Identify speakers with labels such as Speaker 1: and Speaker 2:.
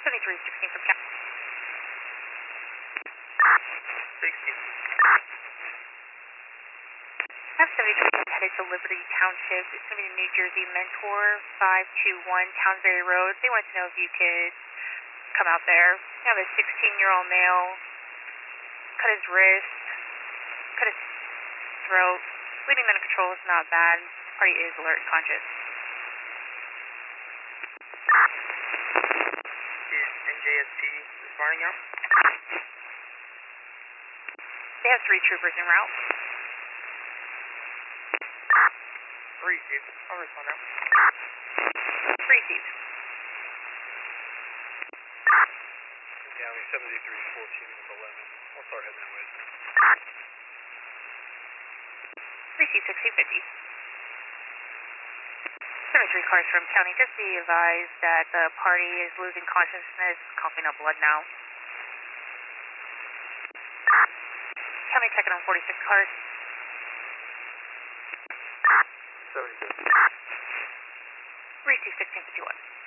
Speaker 1: 7316 from County.
Speaker 2: 60.
Speaker 1: I have 73 headed to Liberty Township. It's going to be the New Jersey Mentor, 521 Townsbury Road. They wanted to know if you could come out there. I have a 16-year-old male, cut his wrist, cut his throat. Bleeding under control is not bad. Party is alert and conscious.
Speaker 2: Is NJSP responding out?
Speaker 1: They have 3 troopers en route.
Speaker 2: 3, Chief. I'll respond now.
Speaker 1: Received.
Speaker 3: County 7314 with 11. I'll start heading that way.
Speaker 1: Received 1650. 73 cars from County. Just be advised that the party is losing consciousness, coughing up blood now. County checking on 46 cars.
Speaker 2: 72.
Speaker 1: Received 1651.